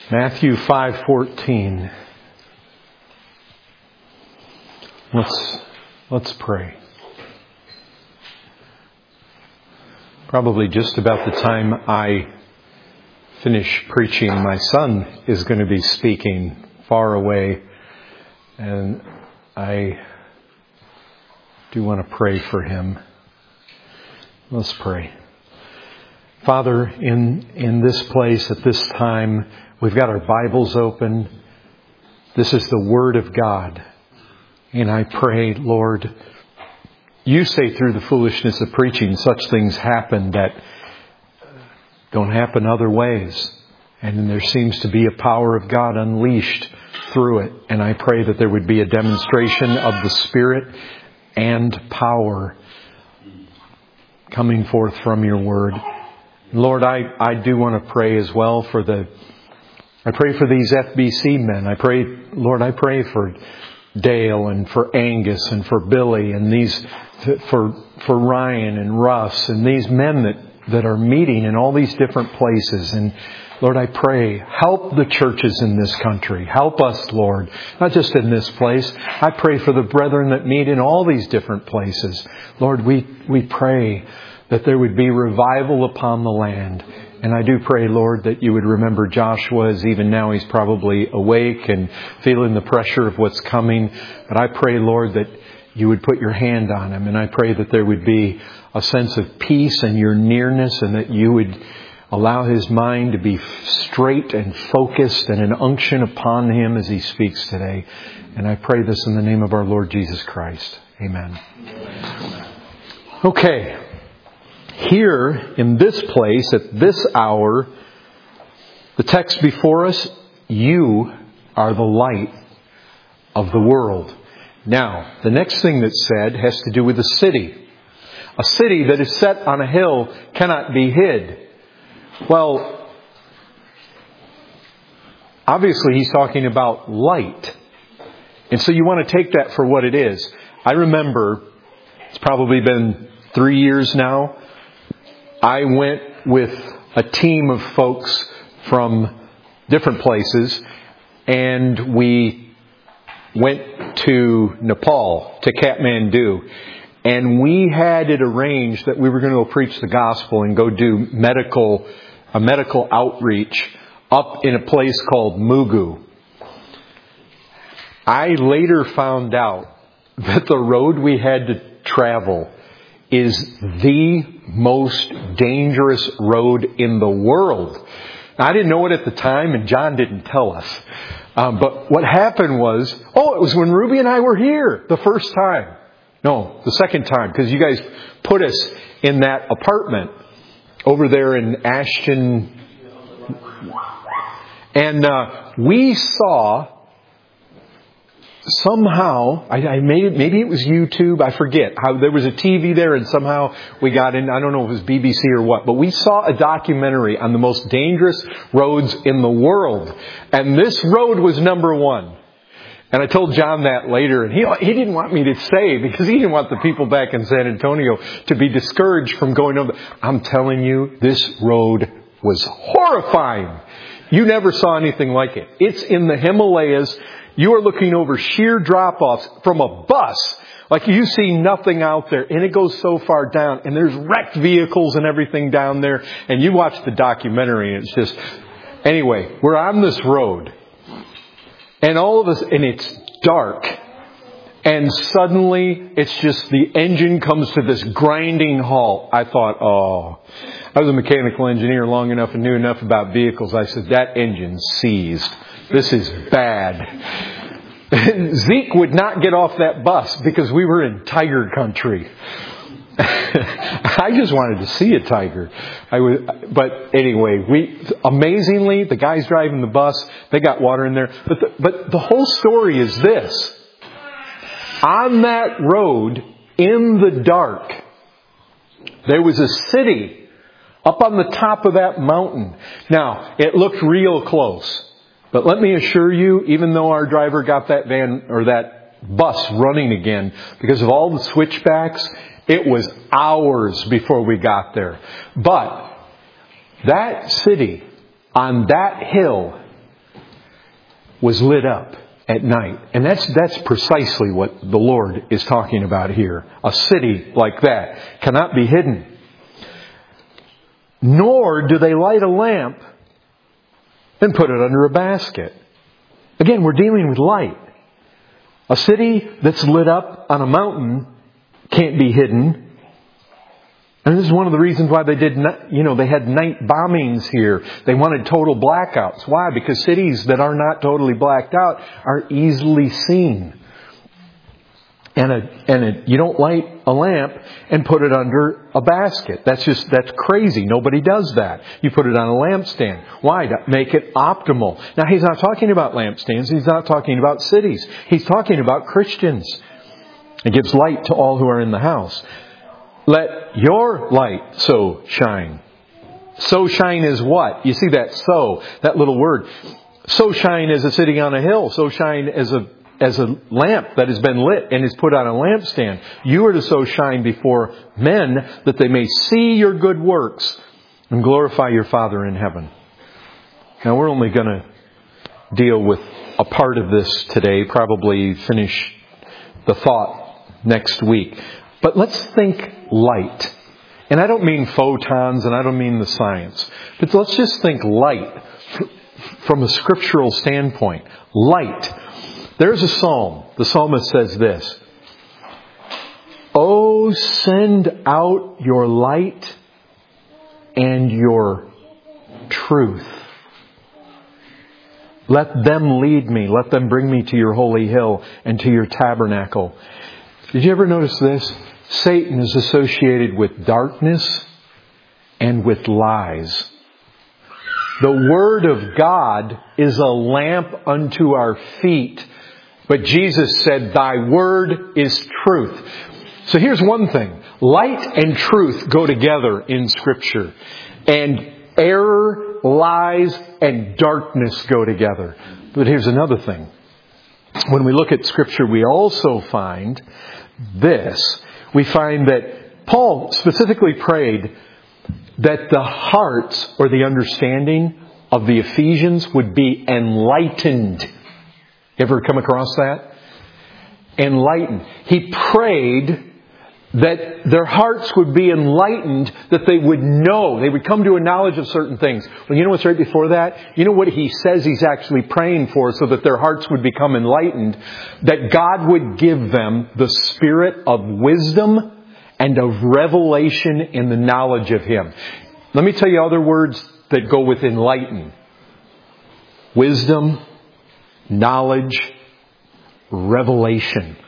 Matthew 5:14. Let's pray. Probably just about the time I finish preaching, my son is going to be speaking far away, and I do want to pray for him. Let's pray. Father, in this place at this time, we've got our Bibles open. This is the Word of God. And I pray, Lord, you say through the foolishness of preaching, such things happen that don't happen other ways. And there seems to be a power of God unleashed through it. And I pray that there would be a demonstration of the Spirit and power coming forth from your Word. Lord, I do want to pray as well I pray for these FBC men. I pray for Dale and for Angus and for Billy and for Ryan and Russ and these men that are meeting in all these different places. And Lord, I pray, help the churches in this country. Help us, Lord, not just in this place. I pray for the brethren that meet in all these different places. Lord, we pray that there would be revival upon the land. And I do pray, Lord, that you would remember Joshua, as even now he's probably awake and feeling the pressure of what's coming. But I pray, Lord, that you would put your hand on him. And I pray that there would be a sense of peace and your nearness, and that you would allow his mind to be straight and focused, and an unction upon him as he speaks today. And I pray this in the name of our Lord Jesus Christ. Amen. Okay. Here, in this place, at this hour, the text before us, you are the light of the world. Now, the next thing that's said has to do with a city. A city that is set on a hill cannot be hid. Well, obviously he's talking about light. And so you want to take that for what it is. I remember, it's probably been 3 years now, I went with a team of folks from different places, and we went to Nepal, to Kathmandu, and we had it arranged that we were going to go preach the gospel and go do a medical outreach up in a place called Mugu. I later found out that the road we had to travel is the most dangerous road in the world. Now, I didn't know it at the time, and John didn't tell us. But what happened was, it was when Ruby and I were here the first time. No, the second time, because you guys put us in that apartment over there in Ashton. And we saw somehow, maybe it was YouTube, I forget, how there was a TV there and somehow we got in, I don't know if it was BBC or what, but we saw a documentary on the most dangerous roads in the world. And this road was number one. And I told John that later, and he didn't want me to say, because he didn't want the people back in San Antonio to be discouraged from going over. I'm telling you, this road was horrifying. You never saw anything like it. It's in the Himalayas. You are looking over sheer drop-offs from a bus. Like you see nothing out there. And it goes so far down. And there's wrecked vehicles and everything down there. And you watch the documentary and it's just... Anyway, we're on this road. And all of us... And it's dark. And suddenly, it's just the engine comes to this grinding halt. I thought, I was a mechanical engineer long enough and knew enough about vehicles. I said, that engine's seized. This is bad. Zeke would not get off that bus because we were in tiger country. I just wanted to see a tiger. But anyway, amazingly, the guys driving the bus, they got water in there. But the whole story is this. On that road, in the dark, there was a city up on the top of that mountain. Now, it looked real close. But let me assure you, even though our driver got that van or that bus running again, because of all the switchbacks, it was hours before we got there. But that city on that hill was lit up at night. And that's precisely what the Lord is talking about here. A city like that cannot be hidden. Nor do they light a lamp and put it under a basket. Again, we're dealing with light. A city that's lit up on a mountain can't be hidden. And this is one of the reasons why they had night bombings here. They wanted total blackouts. Why? Because cities that are not totally blacked out are easily seen. And you don't light a lamp and put it under a basket. That's crazy. Nobody does that. You put it on a lampstand. Why? To make it optimal. Now, he's not talking about lampstands. He's not talking about cities. He's talking about Christians. It gives light to all who are in the house. Let your light so shine. So shine is what? You see that little word. So shine as a sitting on a hill. So shine as a lamp that has been lit and is put on a lampstand. You are to so shine before men that they may see your good works and glorify your Father in heaven. Now, we're only going to deal with a part of this today, probably finish the thought next week. But let's think light. And I don't mean photons and I don't mean the science. But let's just think light from a scriptural standpoint. Light. There's a psalm. The psalmist says this. Oh, send out your light and your truth. Let them lead me. Let them bring me to your holy hill and to your tabernacle. Did you ever notice this? Satan is associated with darkness and with lies. The Word of God is a lamp unto our feet. But Jesus said, Thy Word is truth. So here's one thing. Light and truth go together in Scripture. And error, lies, and darkness go together. But here's another thing. When we look at Scripture, we also find this. We find that Paul specifically prayed that the hearts or the understanding of the Ephesians would be enlightened. You ever come across that? Enlightened. He prayed that their hearts would be enlightened, that they would know, they would come to a knowledge of certain things. Well, you know what's right before that? You know what he says he's actually praying for so that their hearts would become enlightened? That God would give them the spirit of wisdom and of revelation in the knowledge of Him. Let me tell you other words that go with enlighten. Wisdom, knowledge, revelation.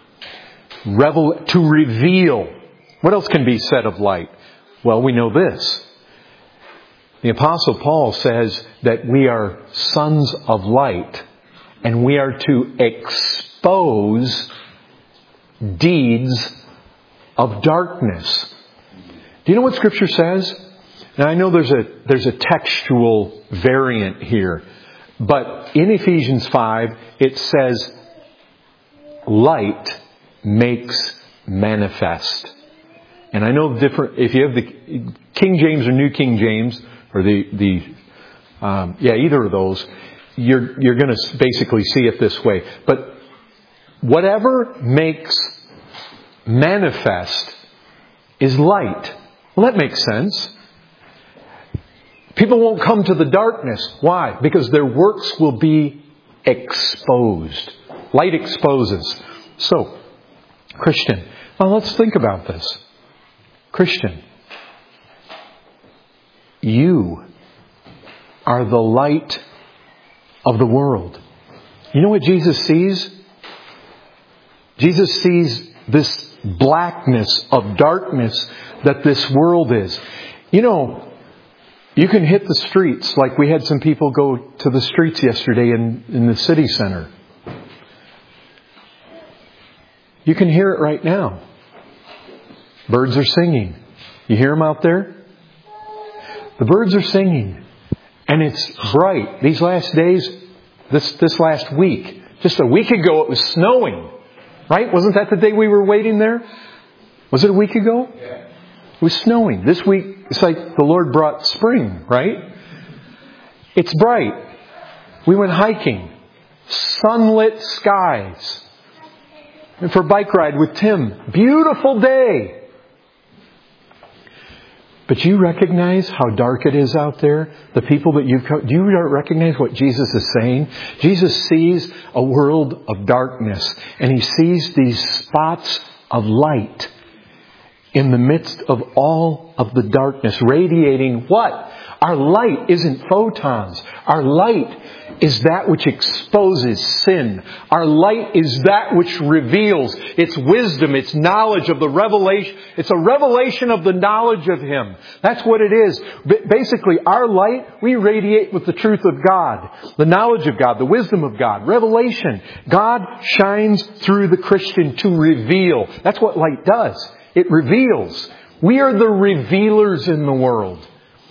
To reveal. What else can be said of light? Well, we know this. The Apostle Paul says that we are sons of light and we are to expose deeds of darkness. Do you know what Scripture says? Now, I know there's a textual variant here, but in Ephesians 5 it says light makes manifest. And I know if you have the King James or New King James, or either of those, you're going to basically see it this way. But whatever makes manifest is light. Well, that makes sense. People won't come to the darkness. Why? Because their works will be exposed. Light exposes. So, Christian. Now let's think about this. Christian. You are the light of the world. You know what Jesus sees? Jesus sees this blackness of darkness that this world is. You know, you can hit the streets like we had some people go to the streets yesterday in the city center. You can hear it right now. Birds are singing. You hear them out there? The birds are singing. And it's bright. These last days, this last week, just a week ago it was snowing. Right? Wasn't that the day we were waiting there? Was it a week ago? Yeah. It was snowing. This week, it's like the Lord brought spring, right? It's bright. We went hiking. sunlit skies. And for a bike ride with Tim, beautiful day. But you recognize how dark it is out there? The people that do you recognize what Jesus is saying? Jesus sees a world of darkness, and He sees these spots of light in the midst of all of the darkness, radiating what? Our light isn't photons. Our light is that which exposes sin. Our light is that which reveals. It's wisdom. It's knowledge of the revelation. It's a revelation of the knowledge of Him. That's what it is. Basically, our light, we radiate with the truth of God. The knowledge of God. The wisdom of God. Revelation. God shines through the Christian to reveal. That's what light does. It reveals. We are the revealers in the world.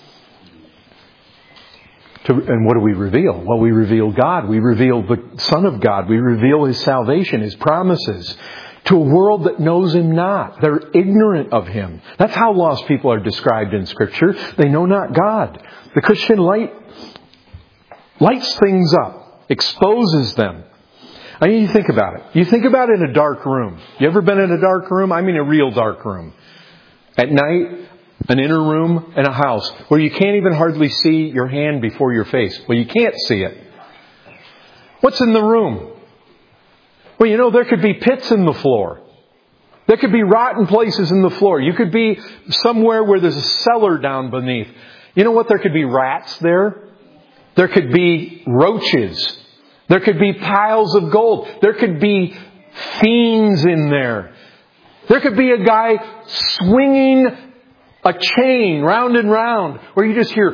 And what do we reveal? Well, we reveal God. We reveal the Son of God. We reveal His salvation, His promises, to a world that knows Him not. They're ignorant of Him. That's how lost people are described in Scripture. They know not God. The Christian light lights things up, exposes them. I mean, you think about it. You think about it in a dark room. You ever been in a dark room? I mean a real dark room. At night, an inner room in a house where you can't even hardly see your hand before your face. Well, you can't see it. What's in the room? Well, there could be pits in the floor. There could be rotten places in the floor. You could be somewhere where there's a cellar down beneath. You know what? There could be rats there. There could be roaches. There could be piles of gold. There could be fiends in there. There could be a guy swinging a chain round and round where you just hear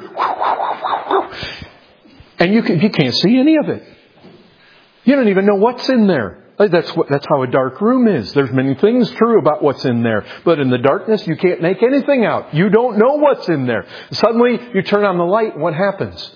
and you can't see any of it. You don't even know what's in there. That's how a dark room is. There's many things true about what's in there. But in the darkness, you can't make anything out. You don't know what's in there. Suddenly, you turn on the light and what happens?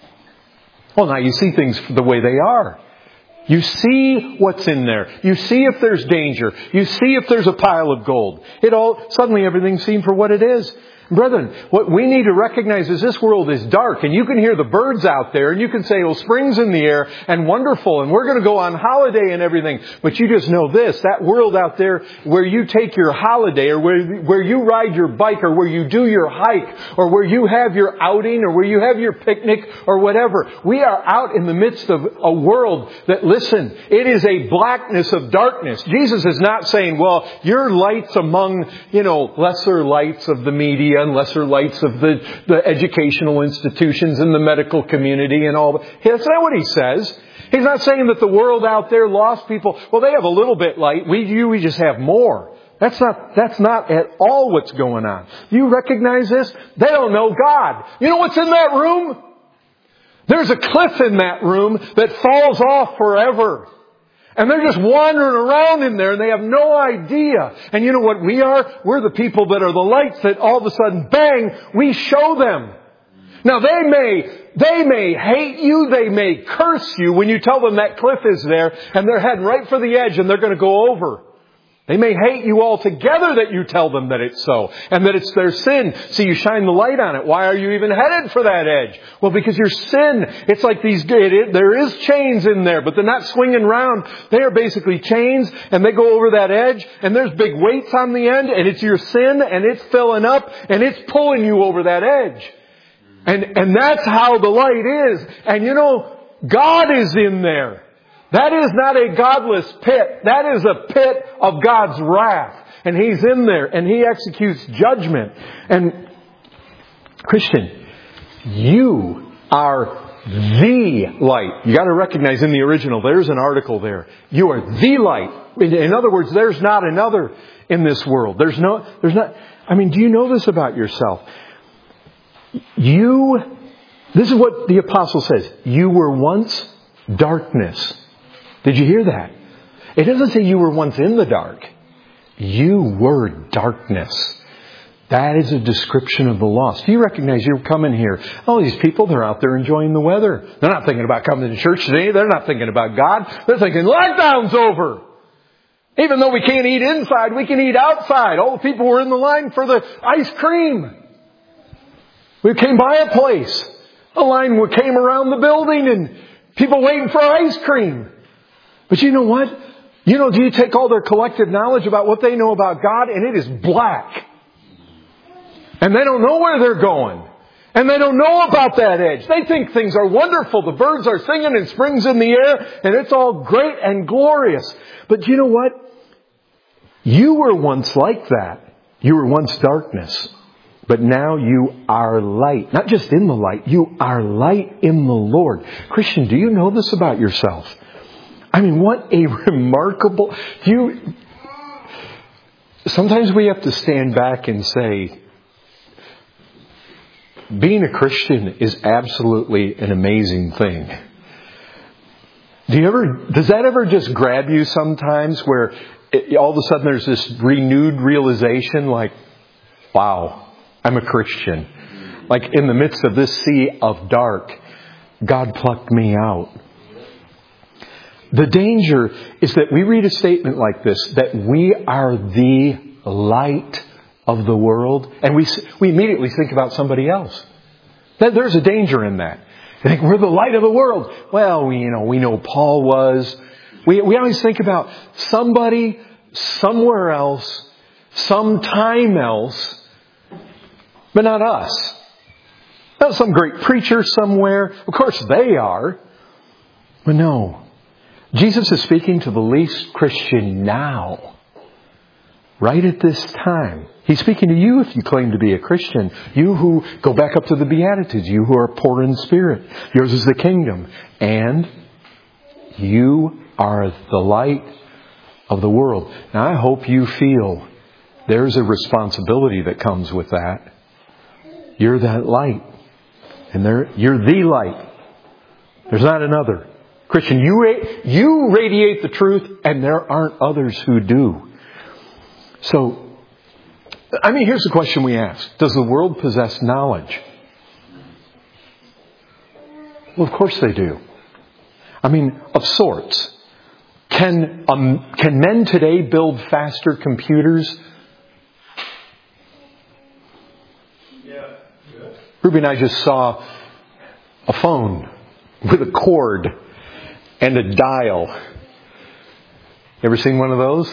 Well, now you see things the way they are. You see what's in there. You see if there's danger. You see if there's a pile of gold. Suddenly everything's seen for what it is. Brethren, what we need to recognize is this world is dark, and you can hear the birds out there, and you can say, well, spring's in the air, and wonderful, and we're going to go on holiday and everything. But you just know this, that world out there where you take your holiday, or where you ride your bike, or where you do your hike, or where you have your outing, or where you have your picnic, or whatever. We are out in the midst of a world that, listen, it is a blackness of darkness. Jesus is not saying, well, your light's among, lesser lights of the media, and lesser lights of the educational institutions and the medical community and all. That's not what He says. He's not saying that the world out there, lost people, well, they have a little bit light. We just have more. That's not at all what's going on. You recognize this? They don't know God. You know what's in that room? There's a cliff in that room that falls off forever. And they're just wandering around in there and they have no idea. And you know what we are? We're the people that are the lights that all of a sudden, bang, we show them. Now they may hate you, they may curse you when you tell them that cliff is there and they're heading right for the edge and they're going to go over. They may hate you altogether that you tell them that it's so and that it's their sin. So you shine the light on it. Why are you even headed for that edge? Well, because your sin, it's like there is chains in there, but they're not swinging round. They are basically chains and they go over that edge and there's big weights on the end and it's your sin and it's filling up and it's pulling you over that edge. And that's how the light is. And God is in there. That is not a godless pit. That is a pit of God's wrath. And He's in there and He executes judgment. And Christian, you are the light. You got to recognize in the original, there's an article there. You are the light. In other words, there's not another in this world. There's not, do you know this about yourself? This is what the apostle says. You were once darkness. Did you hear that? It doesn't say you were once in the dark. You were darkness. That is a description of the lost. Do you recognize you're coming here? All these people, they're out there enjoying the weather. They're not thinking about coming to church today. They're not thinking about God. They're thinking lockdown's over. Even though we can't eat inside, we can eat outside. All the people were in the line for the ice cream. We came by a place. A line came around the building and People waiting for ice cream. But you know what? Do you take all their collective knowledge about what they know about God, and it is black. And they don't know where they're going. And they don't know about that edge. They think things are wonderful. The birds are singing and spring's in the air, and it's all great and glorious. But you know what? You were once like that. You were once darkness. But now you are light. Not just in the light. You are light in the Lord. Christian, do you know this about yourself? I mean, what a remarkable... Sometimes we have to stand back and say, being a Christian is absolutely an amazing thing. Does that ever just grab you sometimes where all of a sudden there's this renewed realization like, wow, I'm a Christian. Like in the midst of this sea of dark, God plucked me out. The danger is that we read a statement like this, that we are the light of the world, and we immediately think about somebody else. There's a danger in that. I think we're the light of the world. Well, we know Paul was. We always think about somebody, somewhere else, sometime else, but not us. Not some great preacher somewhere. Of course they are. But no. Jesus is speaking to the least Christian now. Right at this time. He's speaking to you if you claim to be a Christian. You who go back up to the Beatitudes. You who are poor in spirit. Yours is the kingdom. And you are the light of the world. Now I hope you feel there's a responsibility that comes with that. You're that light. And you're the light. There's not another. Christian, you radiate the truth, and there aren't others who do. So, here's the question we ask. Does the world possess knowledge? Well, of course they do. Of sorts. Can men today build faster computers? Yeah. Ruby and I just saw a phone with a cord and a dial. You ever seen one of those?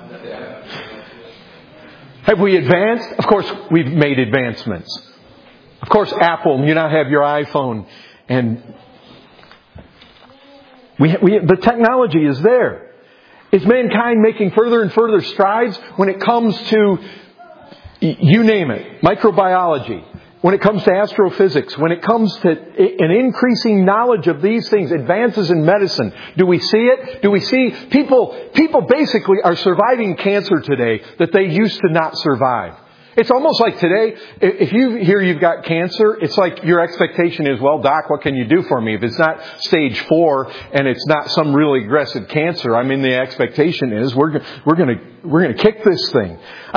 Have we advanced? Of course, we've made advancements. Of course, Apple, you now have your iPhone, and the technology is there. Is mankind making further and further strides when it comes to, you name it, microbiology, when it comes to astrophysics, when it comes to an increasing knowledge of these things, advances in medicine? Do we see it? Do we see people basically are surviving cancer today that they used to not survive? It's almost like today, if you hear you've got cancer, it's like your expectation is, well, doc, what can you do for me? If it's not stage 4 and it's not some really aggressive cancer, the expectation is we're going to kick this thing.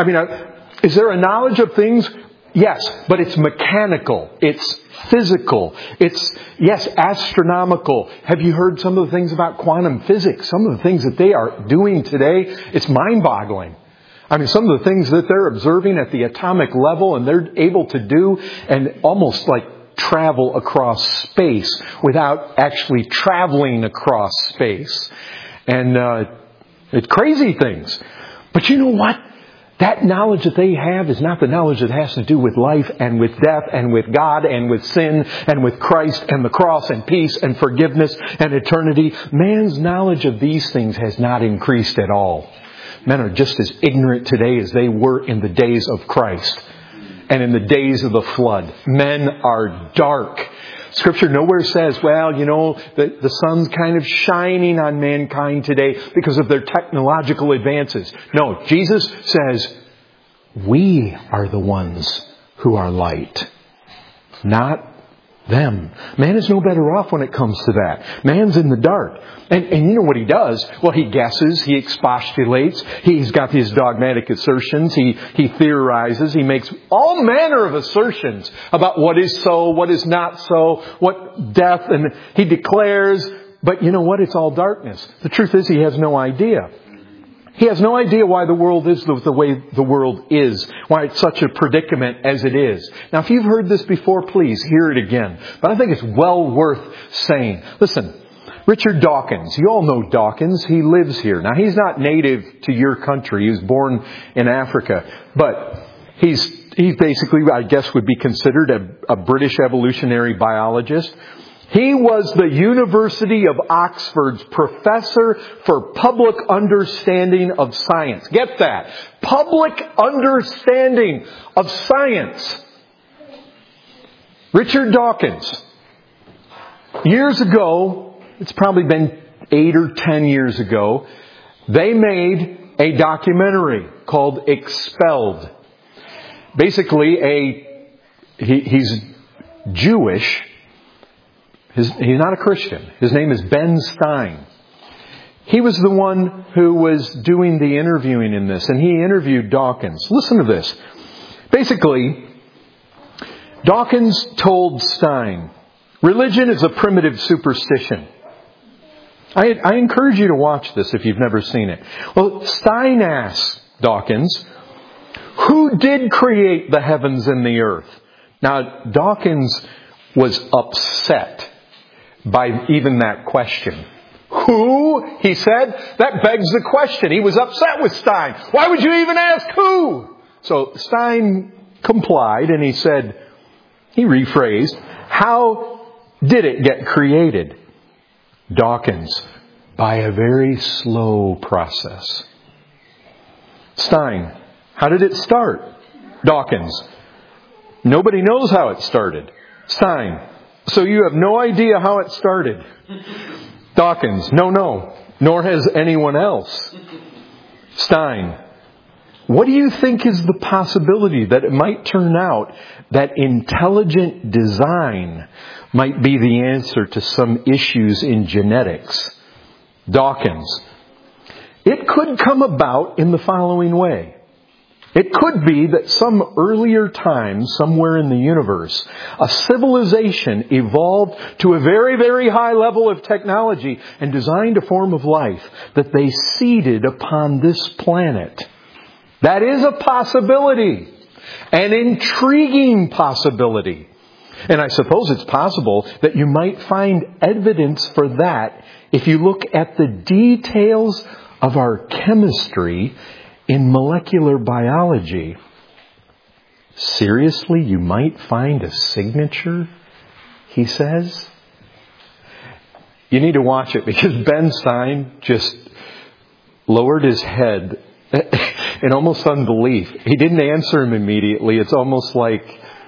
Is there a knowledge of things? Yes, but it's mechanical. It's physical. It's, yes, astronomical. Have you heard some of the things about quantum physics? Some of the things that they are doing today, it's mind-boggling. Some of the things that they're observing at the atomic level and they're able to do and almost like travel across space without actually traveling across space. And it's crazy things. But you know what? That knowledge that they have is not the knowledge that has to do with life and with death and with God and with sin and with Christ and the cross and peace and forgiveness and eternity. Man's knowledge of these things has not increased at all. Men are just as ignorant today as they were in the days of Christ and in the days of the flood. Men are dark. Scripture nowhere says, well, the sun's kind of shining on mankind today because of their technological advances. No, Jesus says, we are the ones who are light, not them. Man is no better off when it comes to that. Man's in the dark. And you know what he does? Well, he guesses, he expostulates, he's got these dogmatic assertions, he theorizes, he makes all manner of assertions about what is so, what is not so, what death, and he declares, but you know what? It's all darkness. The truth is he has no idea. He has no idea why the world is the way the world is, why it's such a predicament as it is. Now, if you've heard this before, please hear it again. But I think it's well worth saying. Listen, Richard Dawkins. You all know Dawkins. He lives here. Now, he's not native to your country. He was born in Africa. But he's basically, I guess, would be considered a British evolutionary biologist. He was the University of Oxford's professor for public understanding of science. Get that. Public understanding of science. Richard Dawkins. Years ago, it's probably been 8 or 10 years ago, they made a documentary called Expelled. Basically, he's Jewish. He's not a Christian. His name is Ben Stein. He was the one who was doing the interviewing in this, and he interviewed Dawkins. Listen to this. Basically, Dawkins told Stein, religion is a primitive superstition. I encourage you to watch this if you've never seen it. Well, Stein asked Dawkins, who did create the heavens and the earth? Now, Dawkins was upset by even that question. Who? He said. That begs the question. He was upset with Stein. Why would you even ask who? So Stein complied and he said, he rephrased, how did it get created? Dawkins, by a very slow process. Stein, how did it start? Dawkins, nobody knows how it started. Stein, so you have no idea how it started. Dawkins, no, nor has anyone else. Stein, what do you think is the possibility that it might turn out that intelligent design might be the answer to some issues in genetics? Dawkins, it could come about in the following way. It could be that some earlier time, somewhere in the universe, a civilization evolved to a very, very high level of technology and designed a form of life that they seeded upon this planet. That is a possibility. An intriguing possibility. And I suppose it's possible that you might find evidence for that if you look at the details of our chemistry in molecular biology. Seriously, you might find a signature, he says. You need to watch it because Ben Stein just lowered his head in almost unbelief. He didn't answer him immediately. It's almost like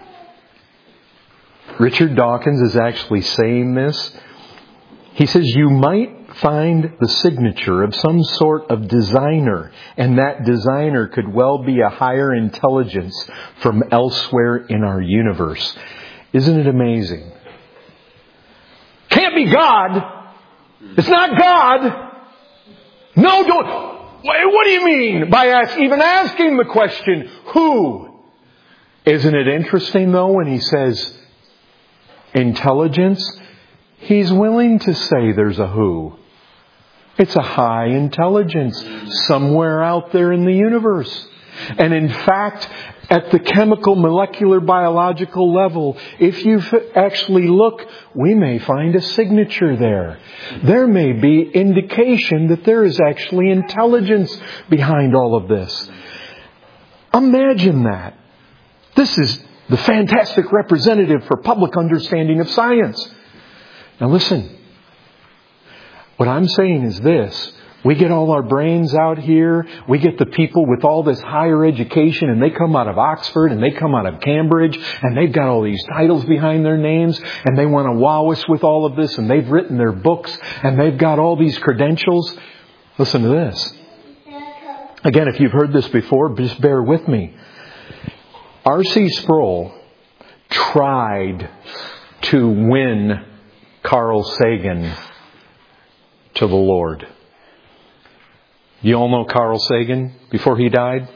Richard Dawkins is actually saying this. He says you might find the signature of some sort of designer, and that designer could well be a higher intelligence from elsewhere in our universe. Isn't it amazing? Can't be God. It's not God. No, don't. What do you mean by even asking the question, who? Isn't it interesting, though, when he says intelligence? He's willing to say there's a who. It's a high intelligence somewhere out there in the universe. And in fact, at the chemical, molecular, biological level, if you actually look, we may find a signature there. There may be indication that there is actually intelligence behind all of this. Imagine that. This is the fantastic representative for public understanding of science. Now listen. What I'm saying is this. We get all our brains out here. We get the people with all this higher education, and they come out of Oxford and they come out of Cambridge, and they've got all these titles behind their names, and they want to wow us with all of this, and they've written their books, and they've got all these credentials. Listen to this. Again, if you've heard this before, just bear with me. R.C. Sproul tried to win Carl Sagan to the Lord. You all know Carl Sagan before he died?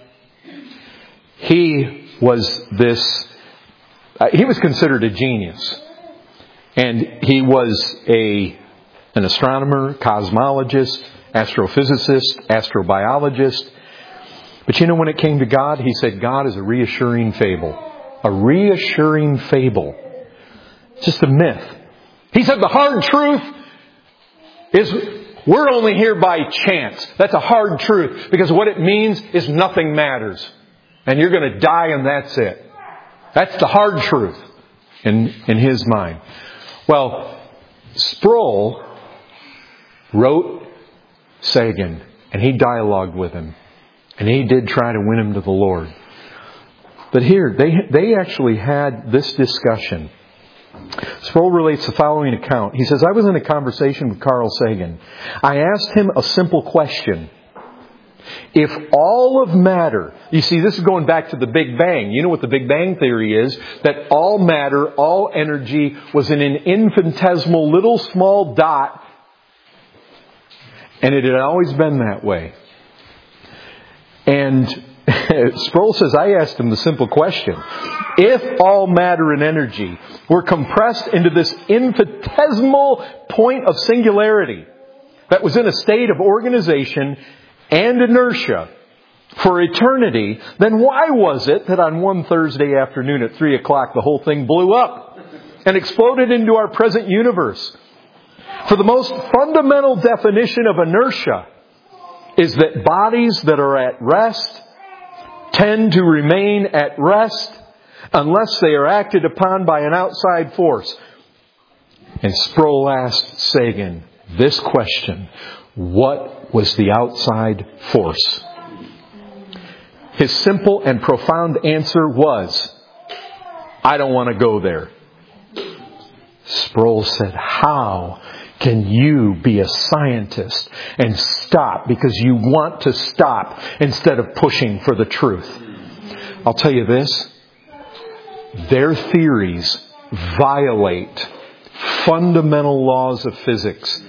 He was he was considered a genius. And he was an astronomer, cosmologist, astrophysicist, astrobiologist. But you know, when it came to God, he said God is a reassuring fable. A reassuring fable. It's just a myth. He said the hard truth is we're only here by chance. That's a hard truth, because what it means is nothing matters. And you're going to die and that's it. That's the hard truth in his mind. Well, Sproul wrote Sagan, and he dialogued with him. And he did try to win him to the Lord. But here, they actually had this discussion. Sproul relates the following account. He says, I was in a conversation with Carl Sagan. I asked him a simple question. If all of matter, you see, this is going back to the Big Bang. You know what the Big Bang theory is? That all matter, all energy was in an infinitesimal little small dot. And it had always been that way. And Sproul says, I asked him the simple question. If all matter and energy were compressed into this infinitesimal point of singularity that was in a state of organization and inertia for eternity, then why was it that on one Thursday afternoon at 3 o'clock the whole thing blew up and exploded into our present universe? For the most fundamental definition of inertia is that bodies that are at rest tend to remain at rest unless they are acted upon by an outside force. And Sproul asked Sagan this question: what was the outside force? His simple and profound answer was, I don't want to go there. Sproul said, how can you be a scientist and stop because you want to stop instead of pushing for the truth? I'll tell you this. Their theories violate fundamental laws of physics.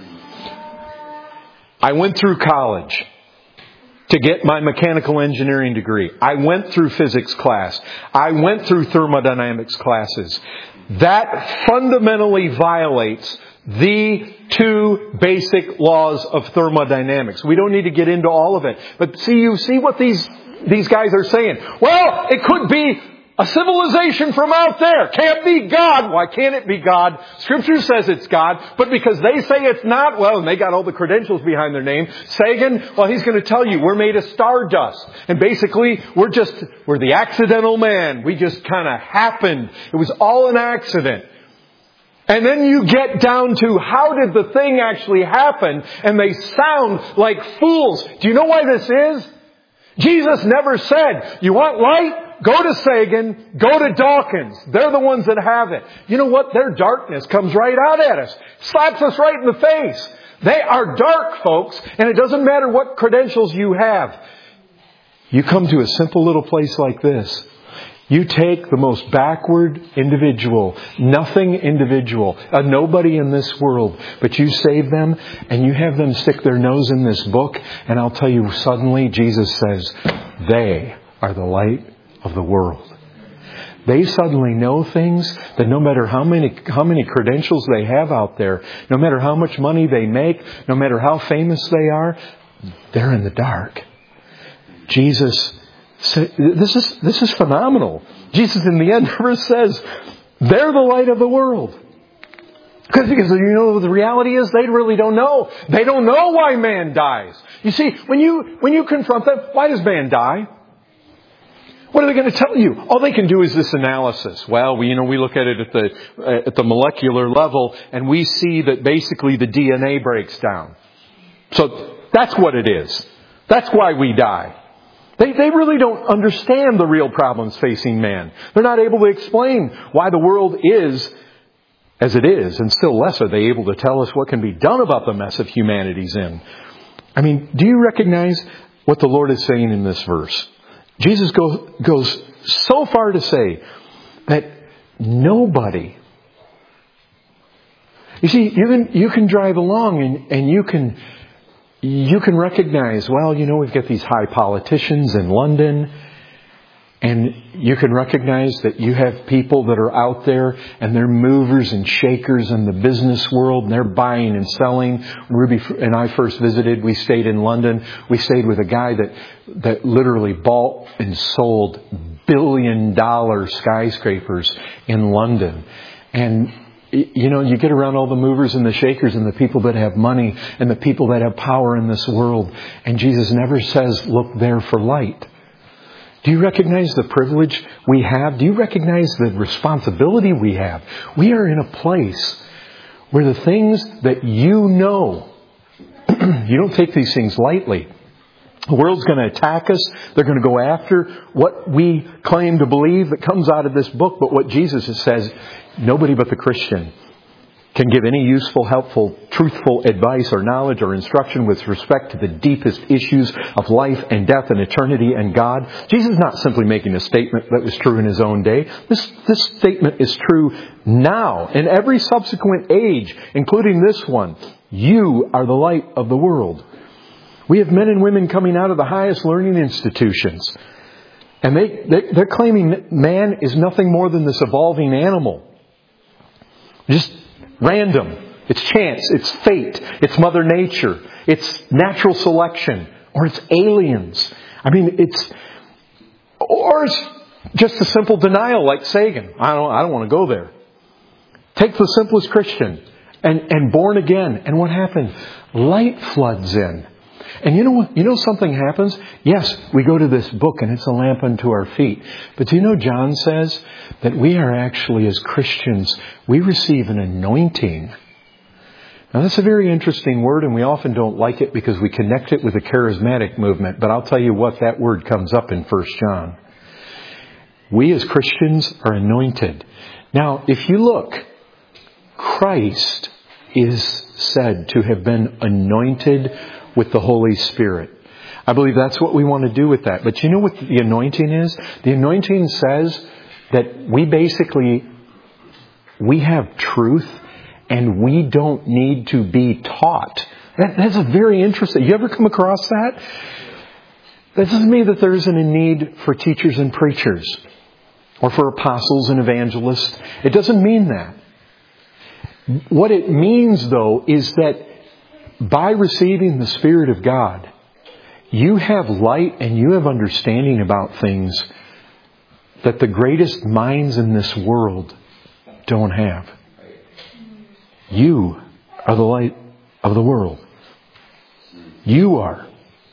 I went through college to get my mechanical engineering degree. I went through physics class. I went through thermodynamics classes. That fundamentally violates the two basic laws of thermodynamics. We don't need to get into all of it. But you see what these guys are saying. Well, it could be a civilization from out there. Can't be God. Why can't it be God? Scripture says it's God. But because they say it's not, well, and they got all the credentials behind their name. Sagan, well, he's going to tell you we're made of stardust. And basically, we're the accidental man. We just kind of happened. It was all an accident. And then you get down to how did the thing actually happen? And they sound like fools. Do you know why this is? Jesus never said, you want light? Go to Sagan. Go to Dawkins. They're the ones that have it. You know what? Their darkness comes right out at us. Slaps us right in the face. They are dark, folks. And it doesn't matter what credentials you have. You come to a simple little place like this. You take the most backward individual, nothing individual, a nobody in this world, but you save them and you have them stick their nose in this book, and I'll tell you, suddenly Jesus says, they are the light of the world. They suddenly know things that no matter how many credentials they have out there, no matter how much money they make, no matter how famous they are, they're in the dark. Jesus, this is phenomenal. Jesus in the end never says, they're the light of the world. Because you know the reality is they really don't know. They don't know why man dies. You see, when you confront them, why does man die? What are they going to tell you? All they can do is this analysis. Well, we look at it at the molecular level, and we see that basically the DNA breaks down. So that's what it is. That's why we die. They really don't understand the real problems facing man. They're not able to explain why the world is as it is, and still less are they able to tell us what can be done about the mess of humanity's in. I mean, do you recognize what the Lord is saying in this verse? Jesus goes so far to say that nobody... You see, you can drive along and you can recognize, well, we've got these high politicians in London, and you can recognize that you have people that are out there and they're movers and shakers in the business world, and they're buying and selling. Ruby and I first visited, we stayed in London. We stayed with a guy that literally bought and sold $1 billion skyscrapers in London. And You get around all the movers and the shakers and the people that have money and the people that have power in this world. And Jesus never says, look there for light. Do you recognize the privilege we have? Do you recognize the responsibility we have? We are in a place where the things that you know, you don't take these things lightly. The world's going to attack us. They're going to go after what we claim to believe that comes out of this book. But what Jesus says, nobody but the Christian can give any useful, helpful, truthful advice or knowledge or instruction with respect to the deepest issues of life and death and eternity and God. Jesus is not simply making a statement that was true in His own day. This statement is true now in every subsequent age, including this one. You are the light of the world. We have men and women coming out of the highest learning institutions. And they're claiming that man is nothing more than this evolving animal. Just random. It's chance. It's fate. It's Mother Nature. It's natural selection. Or it's aliens. It's just a simple denial like Sagan. I don't want to go there. Take the simplest Christian and born again. And what happened? Light floods in. And you know what? You know something happens? Yes, we go to this book and it's a lamp unto our feet. But do you know John says that we are actually, as Christians, we receive an anointing. Now that's a very interesting word, and we often don't like it because we connect it with the charismatic movement. But I'll tell you what, that word comes up in 1 John. We as Christians are anointed. Now, if you look, Christ is said to have been anointed with the Holy Spirit. I believe that's what we want to do with that. But you know what the anointing is? The anointing says that we have truth and we don't need to be taught. That's a very interesting. You ever come across that? That doesn't mean that there isn't a need for teachers and preachers or for apostles and evangelists. It doesn't mean that. What it means, though, is that by receiving the Spirit of God, you have light and you have understanding about things that the greatest minds in this world don't have. You are the light of the world. You are.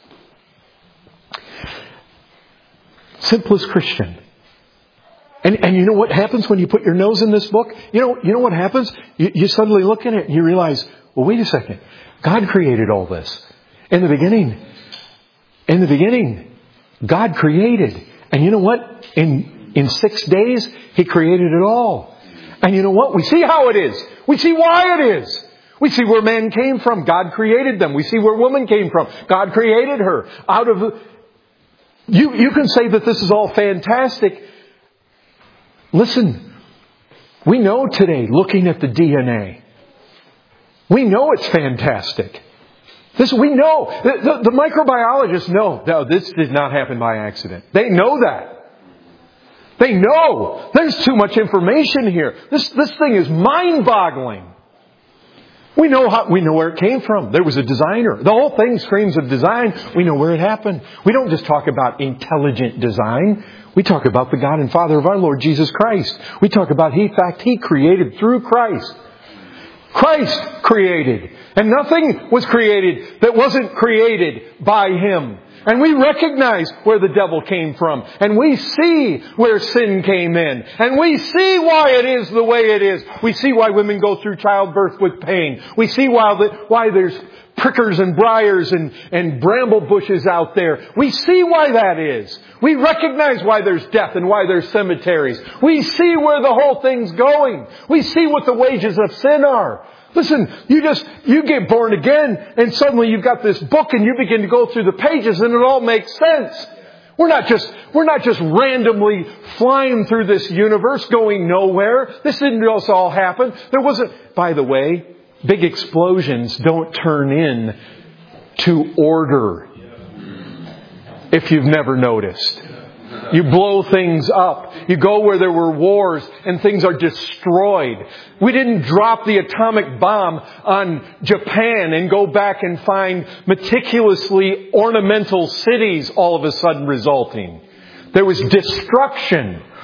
Simplest Christian. And you know what happens when you put your nose in this book? You know what happens? You suddenly look at it and you realize, well, wait a second. God created all this. In the beginning, God created. And you know what? In 6 days, He created it all. And you know what? We see how it is. We see why it is. We see where man came from. God created them. We see where woman came from. God created her. You can say that this is all fantastic. Listen, we know today, looking at the DNA, we know it's fantastic. We know. The microbiologists know. No, this did not happen by accident. They know that. They know. There's too much information here. This thing is mind-boggling. We know where it came from. There was a designer. The whole thing screams of design. We know where it happened. We don't just talk about intelligent design. We talk about the God and Father of our Lord Jesus Christ. We talk about He created through Christ. Christ created. And nothing was created that wasn't created by Him. And we recognize where the devil came from. And we see where sin came in. And we see why it is the way it is. We see why women go through childbirth with pain. We see why there's prickers and briars and bramble bushes out there. We see why that is. We recognize why there's death and why there's cemeteries. We see where the whole thing's going. We see what the wages of sin are. Listen, you get born again and suddenly you've got this book and you begin to go through the pages and it all makes sense. We're not just randomly flying through this universe going nowhere. This didn't just all happen. There wasn't, by the way, big explosions don't turn in to order. If you've never noticed. You blow things up. You go where there were wars and things are destroyed. We didn't drop the atomic bomb on Japan and go back and find meticulously ornamental cities all of a sudden resulting. There was destruction.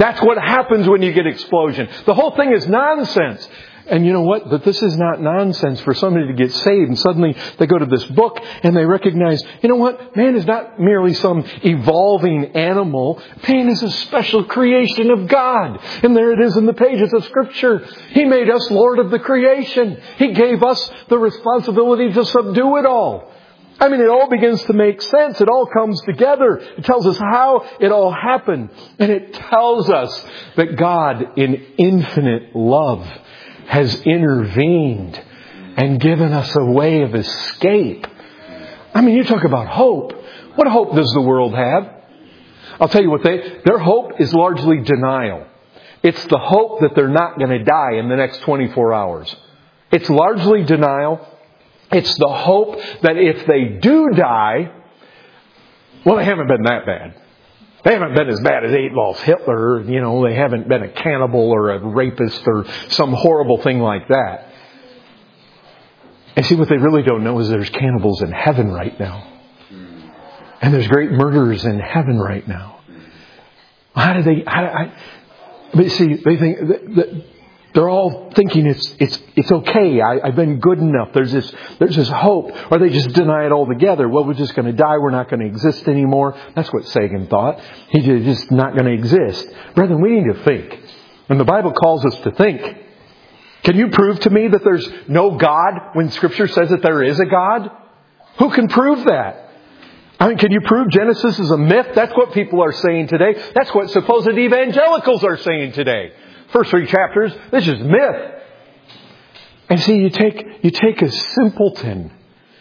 That's what happens when you get explosion. The whole thing is nonsense. And you know what? But this is not nonsense for somebody to get saved. And suddenly they go to this book and they recognize, you know what? Man is not merely some evolving animal. Man is a special creation of God. And there it is in the pages of Scripture. He made us Lord of the creation. He gave us the responsibility to subdue it all. I mean, it all begins to make sense. It all comes together. It tells us how it all happened. And it tells us that God, in infinite love, has intervened and given us a way of escape. I mean, you talk about hope. What hope does the world have? I'll tell you what, their hope is largely denial. It's the hope that they're not going to die in the next 24 hours. It's largely denial. It's the hope that if they do die, well, they haven't been that bad. They haven't been as bad as Adolf Hitler. You know, they haven't been a cannibal or a rapist or some horrible thing like that. And see, what they really don't know is there's cannibals in heaven right now. And there's great murderers in heaven right now. But see, they think that they're all thinking it's okay. I've been good enough. There's this hope. Or they just deny it altogether. Well, we're just going to die. We're not going to exist anymore. That's what Sagan thought. He's just not going to exist. Brethren, we need to think. And the Bible calls us to think. Can you prove to me that there's no God when Scripture says that there is a God? Who can prove that? I mean, can you prove Genesis is a myth? That's what people are saying today. That's what supposed evangelicals are saying today. First 3 chapters, this is myth. And see, you take a simpleton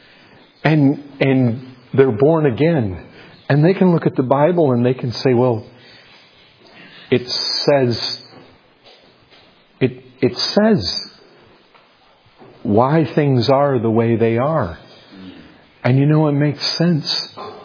and they're born again. And they can look at the Bible and they can say, well, it says why things are the way they are. And you know, it makes sense.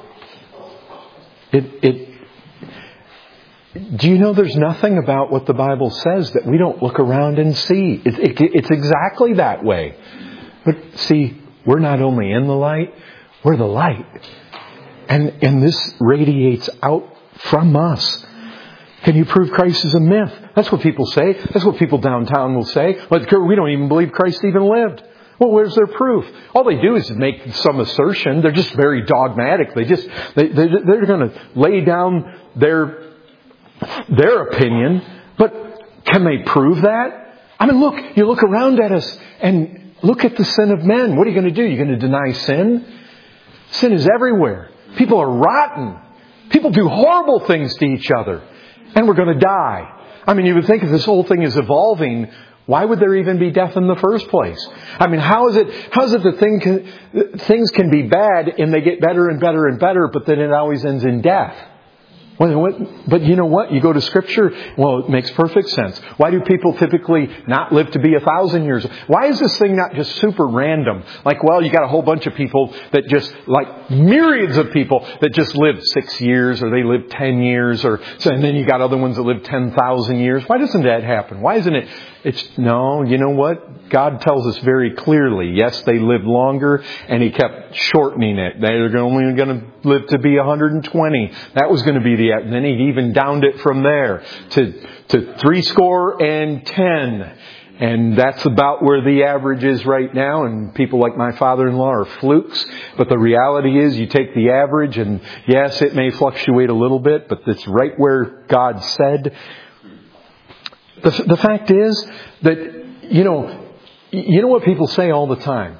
Do you know there's nothing about what the Bible says that we don't look around and see? It's exactly that way. But see, we're not only in the light, we're the light. And this radiates out from us. Can you prove Christ is a myth? That's what people say. That's what people downtown will say. But we don't even believe Christ even lived. Well, where's their proof? All they do is make some assertion. They're just very dogmatic. They're going to lay down their opinion, but can they prove that? I mean, look, you look around at us and look at the sin of men. What are you going to do? You're going to deny sin? Sin is everywhere. People are rotten. People do horrible things to each other. And we're going to die. I mean, you would think if this whole thing is evolving, why would there even be death in the first place? I mean, how is it that things can be bad and they get better and better and better, but then it always ends in death? But you know what? You go to Scripture, well, it makes perfect sense. Why do people typically not live to be 1,000 years? Why is this thing not just super random? Like, well, you got a whole bunch of people that just, like myriads of people that just live 6 years or they live 10 years and then you got other ones that live 10,000 years. Why doesn't that happen? Why isn't it? No, you know what? God tells us very clearly, yes, they lived longer and He kept shortening it. They're only going to live to be 120. That was going to be and then He even downed it from there to 70. And that's about where the average is right now. And people like my father-in-law are flukes. But the reality is you take the average and yes, it may fluctuate a little bit, but it's right where God said. The fact is that, you know what people say all the time?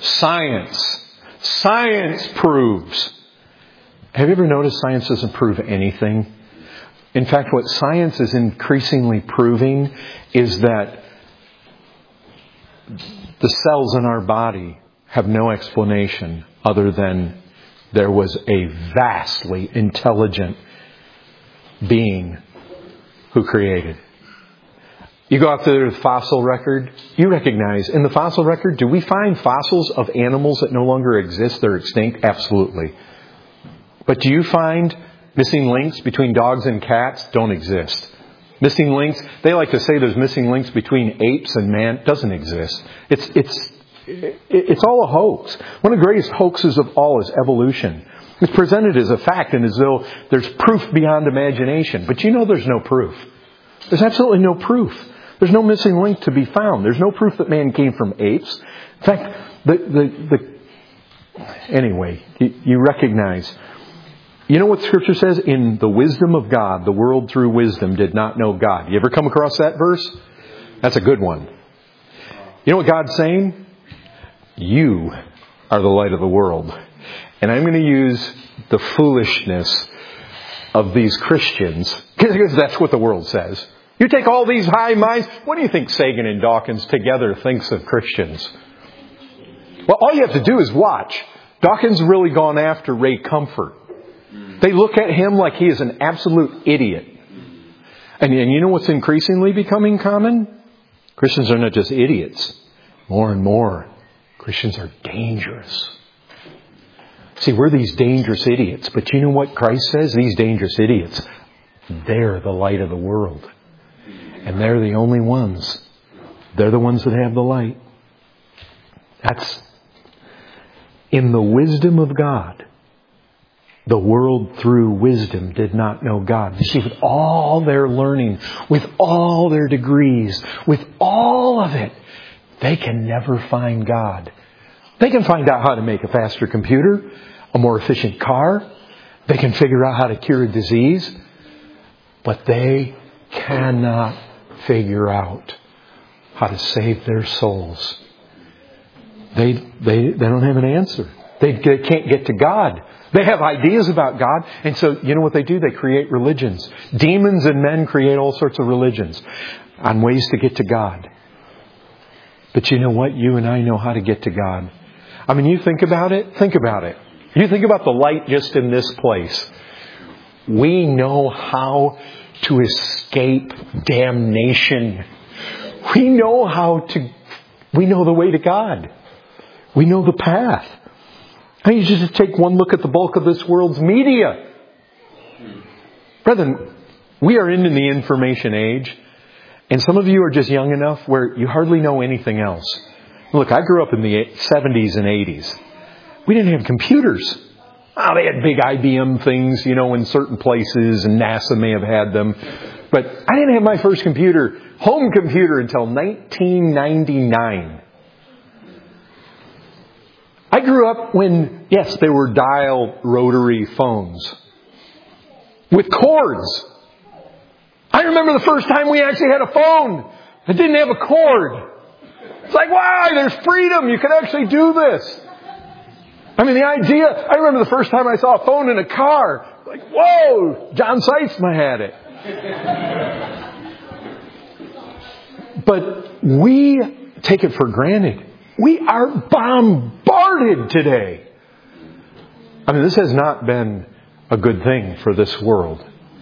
Science proves. Have you ever noticed science doesn't prove anything? In fact, what science is increasingly proving is that the cells in our body have no explanation other than there was a vastly intelligent being who created. You go out to the fossil record, you recognize, in the fossil record, do we find fossils of animals that no longer exist? They're extinct? Absolutely. But do you find missing links between dogs and cats? Don't exist. Missing links, they like to say there's missing links between apes and man. Doesn't exist. It's all a hoax. One of the greatest hoaxes of all is evolution. It's presented as a fact and as though there's proof beyond imagination. But you know there's no proof. There's absolutely no proof. There's no missing link to be found. There's no proof that man came from apes. In fact, anyway, you recognize. You know what Scripture says? In the wisdom of God, the world through wisdom did not know God. You ever come across that verse? That's a good one. You know what God's saying? You are the light of the world. And I'm going to use the foolishness of these Christians, because that's what the world says. You take all these high minds. What do you think Sagan and Dawkins together thinks of Christians? Well, all you have to do is watch. Dawkins really gone after Ray Comfort. They look at him like he is an absolute idiot. And you know what's increasingly becoming common? Christians are not just idiots. More and more, Christians are dangerous. See, we're these dangerous idiots. But you know what Christ says? These dangerous idiots, they're the light of the world. And they're the only ones. They're the ones that have the light. That's in the wisdom of God. The world through wisdom did not know God. You see, with all their learning, with all their degrees, with all of it, they can never find God. They can find out how to make a faster computer, a more efficient car. They can figure out how to cure a disease. But they cannot figure out how to save their souls. They don't have an answer. They can't get to God. They have ideas about God. And so, you know what they do? They create religions. Demons and men create all sorts of religions on ways to get to God. But you know what? You and I know how to get to God. I mean, you think about it. Think about it. You think about the light just in this place. We know how to escape damnation. We know the way to God. We know the path. I mean, you just take one look at the bulk of this world's media. Brethren, we are in the information age. And some of you are just young enough where you hardly know anything else. Look, I grew up in the 70s and 80s. We didn't have computers. Oh, they had big IBM things, in certain places, and NASA may have had them. But I didn't have my first home computer, until 1999. I grew up when, yes, there were dial rotary phones with cords. I remember the first time we actually had a phone that didn't have a cord. It's like, wow, there's freedom. You can actually do this. I mean, the idea, I remember the first time I saw a phone in a car. Like, whoa, John Seitzma had it. But we take it for granted. We are bombarded today. I mean, this has not been a good thing for this world.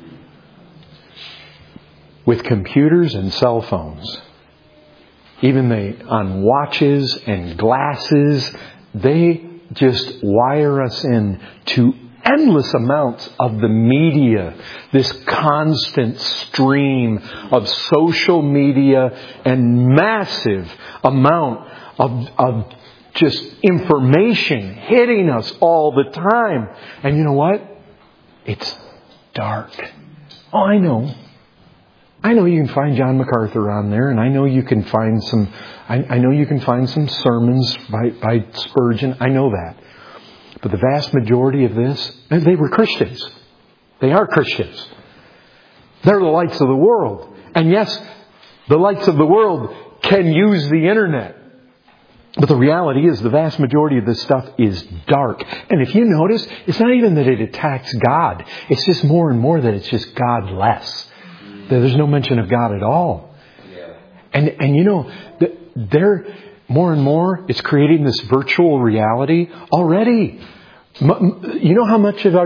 With computers and cell phones, even on watches and glasses, they just wire us in to endless amounts of the media, this constant stream of social media and massive amount of just information hitting us all the time. And you know what? It's dark. Oh, I know you can find John MacArthur on there, and I know you can find some sermons by Spurgeon. I know that. But the vast majority of this, they were Christians. They are Christians. They're the lights of the world. And yes, the lights of the world can use the internet. But the reality is the vast majority of this stuff is dark. And if you notice, it's not even that it attacks God. It's just more and more that it's just God-less. There's no mention of God at all. And they're more and more, it's creating this virtual reality already. You know how much of our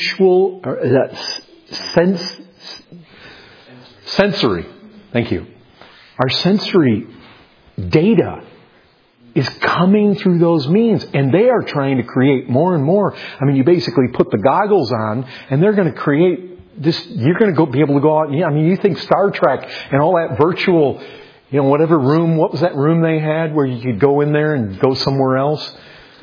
sensory, thank you, our sensory data is coming through those means. And they are trying to create more and more. I mean, you basically put the goggles on and they're going to create this. You're going to be able to go out. I mean, you think Star Trek and all that virtual, whatever room, what was that room they had where you could go in there and go somewhere else?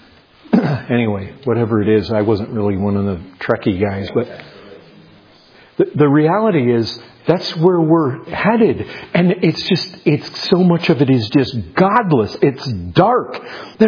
Anyway, whatever it is, I wasn't really one of the Trekkie guys, the reality is that's where we're headed. And it's so much of it is just godless. It's dark.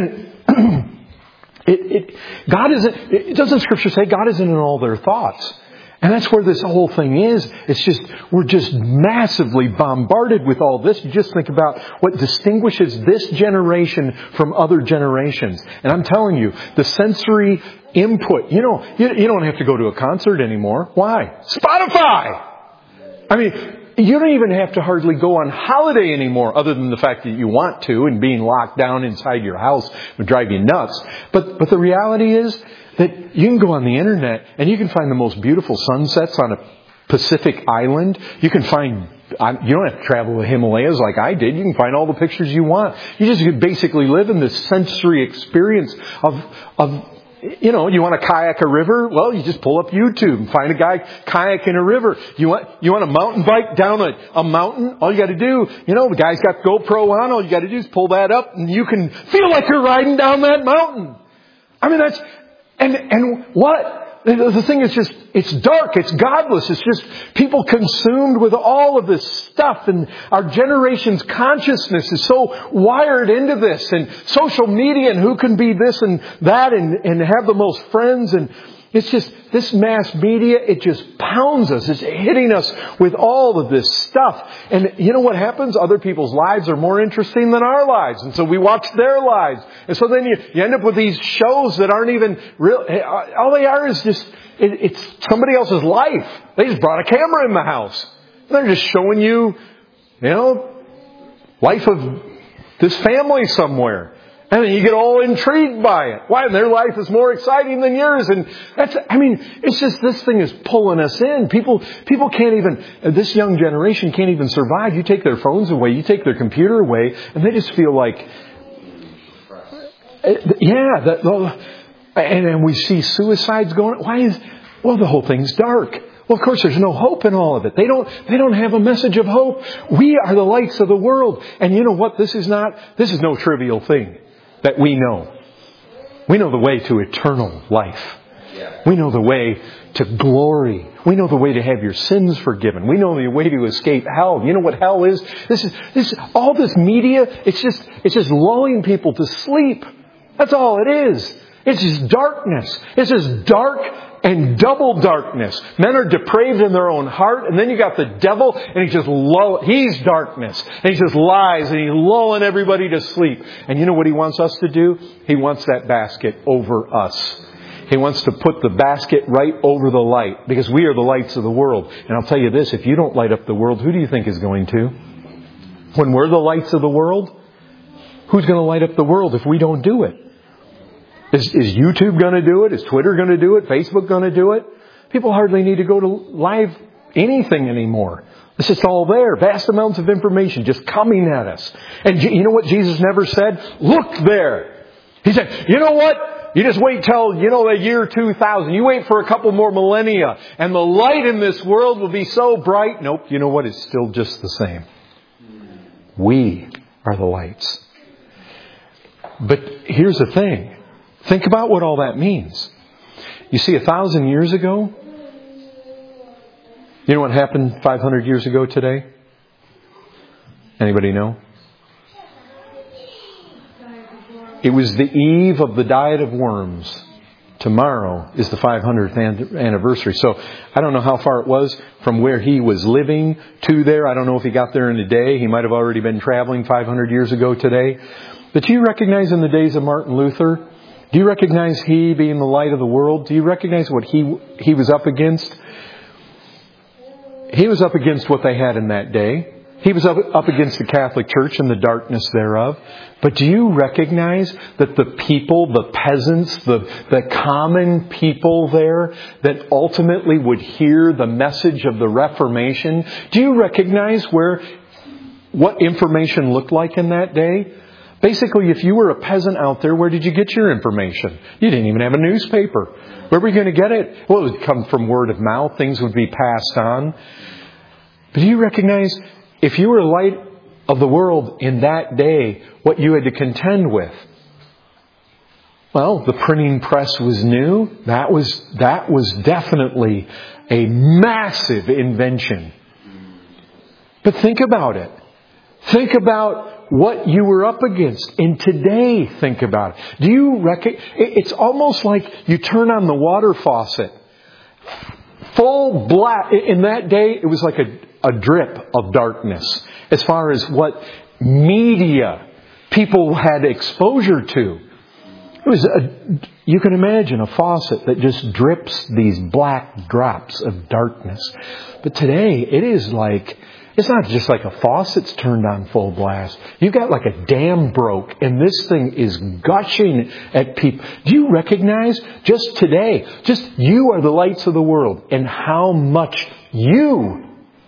Doesn't Scripture say God isn't in all their thoughts? And that's where this whole thing is. It's just, we're just massively bombarded with all this. You just think about what distinguishes this generation from other generations. And I'm telling you, the sensory input, you don't have to go to a concert anymore. Why? Spotify! I mean, you don't even have to hardly go on holiday anymore, other than the fact that you want to, and being locked down inside your house would drive you nuts. But the reality is that you can go on the internet and you can find the most beautiful sunsets on a Pacific island. You can find, you don't have to travel the Himalayas like I did. You can find all the pictures you want. You just basically live in this sensory experience of you want to kayak a river? Well, you just pull up YouTube and find a guy kayaking a river. You want a mountain bike down a mountain? All you got to do, the guy's got GoPro on. All you got to do is pull that up and you can feel like you're riding down that mountain. I mean, that's, and what? The thing is just, it's dark, it's godless, it's just people consumed with all of this stuff, and our generation's consciousness is so wired into this, and social media, and who can be this and that, and have the most friends, and it's just, this mass media, it just pounds us. It's hitting us with all of this stuff. And you know what happens? Other people's lives are more interesting than our lives. And so we watch their lives. And so then you end up with these shows that aren't even real. All they are is just, it's somebody else's life. They just brought a camera in the house. They're just showing you, life of this family somewhere. And then you get all intrigued by it. Why? And their life is more exciting than yours. And it's just, this thing is pulling us in. People can't even, this young generation can't even survive. You take their phones away, you take their computer away, and they just feel like, and we see suicides going. The whole thing's dark. Well, of course, there's no hope in all of it. They don't have a message of hope. We are the lights of the world. And you know what? This is no trivial thing that we know. We know the way to eternal life. We know the way to glory. We know the way to have your sins forgiven. We know the way to escape hell. You know what hell is? All this media, it's just lulling people to sleep. That's all it is. It's just darkness. It's just dark and double darkness. Men are depraved in their own heart, and then you got the devil, and he's darkness. And he just lies, and he's lulling everybody to sleep. And you know what he wants us to do? He wants that basket over us. He wants to put the basket right over the light, because we are the lights of the world. And I'll tell you this, if you don't light up the world, who do you think is going to? When we're the lights of the world, who's going to light up the world if we don't do it? Is YouTube going to do it? Is Twitter going to do it? Facebook going to do it? People hardly need to go to live anything anymore. It's just all there. Vast amounts of information just coming at us. And you know what Jesus never said? Look there. He said, you know what? You just wait till, the year 2000. You wait for a couple more millennia. And the light in this world will be so bright. Nope. You know what? It's still just the same. We are the lights. But here's the thing. Think about what all that means. You see, 1,000 years ago, you know what happened 500 years ago today? Anybody know? It was the eve of the Diet of Worms. Tomorrow is the 500th anniversary. So I don't know how far it was from where he was living to there. I don't know if he got there in a day. He might have already been traveling 500 years ago today. But do you recognize in the days of Martin Luther, do you recognize he being the light of the world? Do you recognize what he was up against? He was up against what they had in that day. He was up against the Catholic Church and the darkness thereof. But do you recognize that the people, the peasants, the common people there that ultimately would hear the message of the Reformation, do you recognize what information looked like in that day? Basically, if you were a peasant out there, where did you get your information? You didn't even have a newspaper. Where were you going to get it? Well, it would come from word of mouth. Things would be passed on. But do you recognize, if you were a light of the world in that day, what you had to contend with? Well, the printing press was new. That was definitely a massive invention. But think about it. Think about what you were up against. And today, think about it. Do you reckon it's almost like you turn on the water faucet. Full black. In that day, it was like a drip of darkness as far as what media people had exposure to. It was you can imagine a faucet that just drips these black drops of darkness. But today, it is like, it's not just like a faucet's turned on full blast. You've got like a dam broke and this thing is gushing at people. Do you recognize just today, just you are the lights of the world, and how much you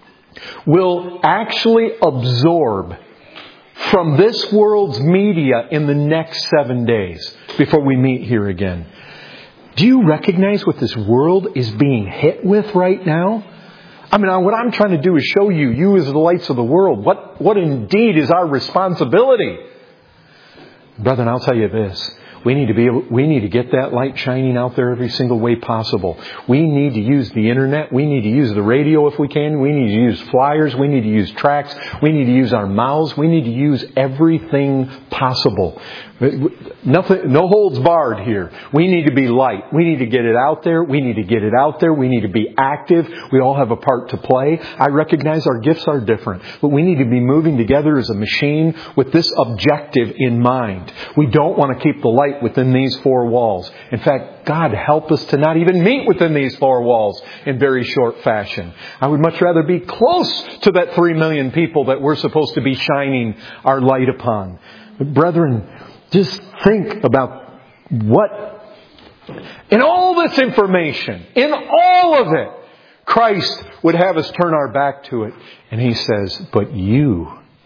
will actually absorb from this world's media in the next 7 days before we meet here again? Do you recognize what this world is being hit with right now? I mean, what I'm trying to do is show you as the lights of the world, what indeed is our responsibility. Brethren, I'll tell you this. We need to get that light shining out there every single way possible. We need to use the internet. We need to use the radio if we can. We need to use flyers. We need to use tracts. We need to use our mouths. We need to use everything possible. Nothing, no holds barred here. We need to be light. We need to get it out there. We need to get it out there. We need to be active. We all have a part to play. I recognize our gifts are different, but we need to be moving together as a machine with this objective in mind. We don't want to keep the light within these four walls. In fact, God help us to not even meet within these four walls in very short fashion. I would much rather be close to that 3 million people that we're supposed to be shining our light upon. But brethren, just think about what, in all this information, in all of it, Christ would have us turn our back to it. And He says, but you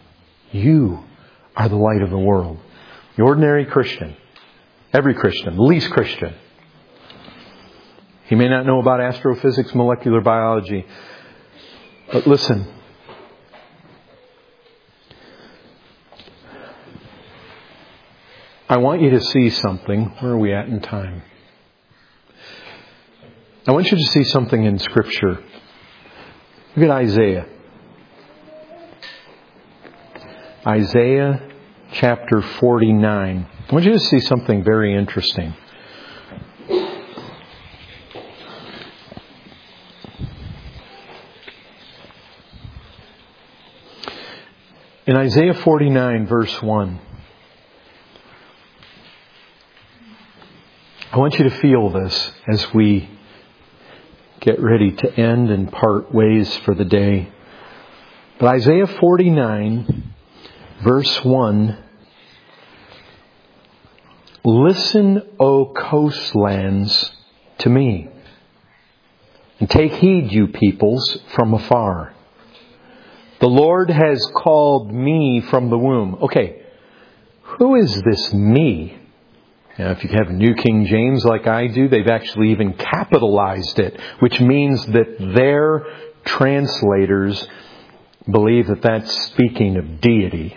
are the light of the world. The ordinary Christian, every Christian, the least Christian. He may not know about astrophysics, molecular biology. But listen. I want you to see something. Where are we at in time? I want you to see something in Scripture. Look at Isaiah. Isaiah chapter 49. I want you to see something very interesting. In Isaiah 49, verse 1, I want you to feel this as we get ready to end and part ways for the day. But Isaiah 49, verse 1, listen, O coastlands, to me, and take heed, you peoples, from afar. The Lord has called me from the womb. Okay, who is this me? Now, if you have New King James like I do, they've actually even capitalized it, which means that their translators believe that that's speaking of deity.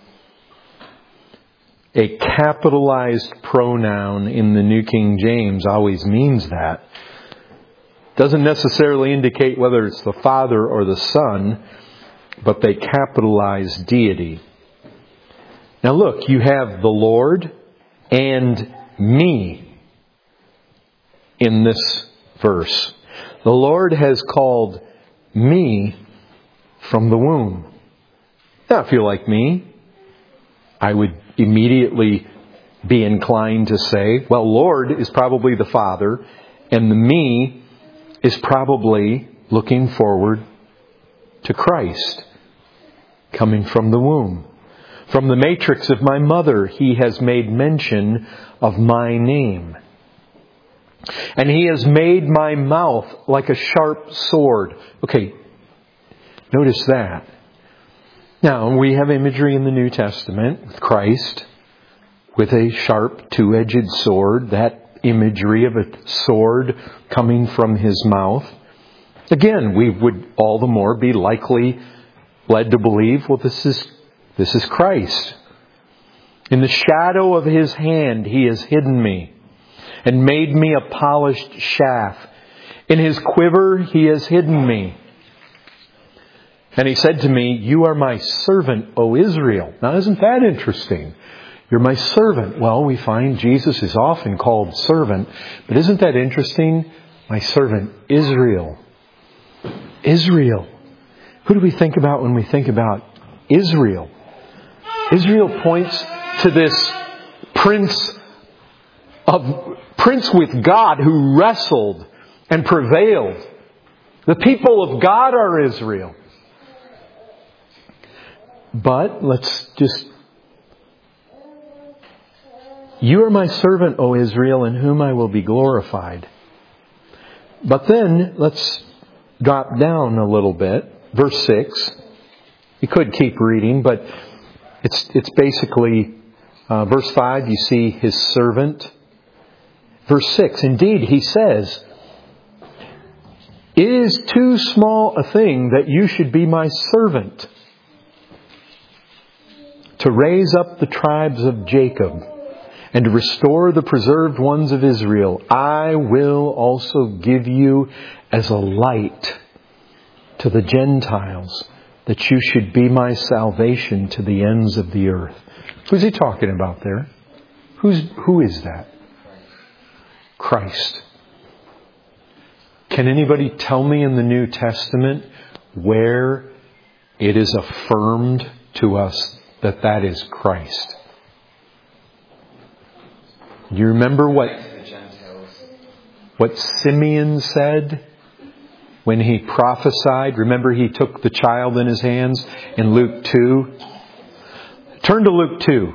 A capitalized pronoun in the New King James always means that. Doesn't necessarily indicate whether it's the Father or the Son, but they capitalize deity. Now look, you have the Lord and me in this verse. The Lord has called me from the womb. Now, if you're like me, I would immediately be inclined to say, well, Lord is probably the Father, and the me is probably looking forward to Christ coming from the womb. From the matrix of my mother, He has made mention of my name. And He has made my mouth like a sharp sword. Okay, notice that. Now, we have imagery in the New Testament with Christ with a sharp two-edged sword. That imagery of a sword coming from His mouth. Again, we would all the more be likely led to believe, well, this is Christ. In the shadow of His hand He has hidden me and made me a polished shaft. In His quiver He has hidden me. And He said to me, you are my servant, O Israel. Now isn't that interesting? You're my servant. Well, we find Jesus is often called servant. But isn't that interesting? My servant, Israel. Israel. Who do we think about when we think about Israel? Israel points to this prince with God who wrestled and prevailed. The people of God are Israel. But you are my servant, O Israel, in whom I will be glorified. But then, let's drop down a little bit. Verse 6. You could keep reading, but it's basically, verse 5, you see His servant. Verse 6, indeed, He says, it is too small a thing that you should be my servant, to raise up the tribes of Jacob and to restore the preserved ones of Israel. I will also give you as a light to the Gentiles, that you should be my salvation to the ends of the earth. Who's He talking about there? Who is that? Christ. Can anybody tell me in the New Testament where it is affirmed to us that is Christ? Do you remember what Simeon said when he prophesied? Remember, he took the child in his hands in Luke 2. Turn to Luke 2.